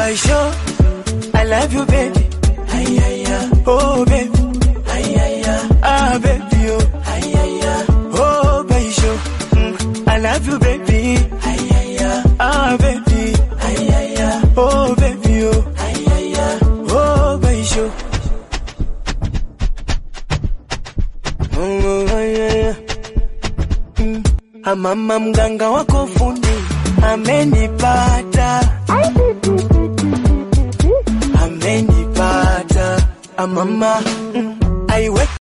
Baisho, I love you baby. Ay ay ay. Oh baby. Ay ay ay. Ah baby oh. Ay ay ay. Oh Baisho, I love you baby. Ay ay ay. Ah baby. Ay ay ay. Oh baby oh. Ay ay ay. Oh Baisho. Oh ay ay. Mama mganga wako fundi amenipata. Amenipata. Mama, I wake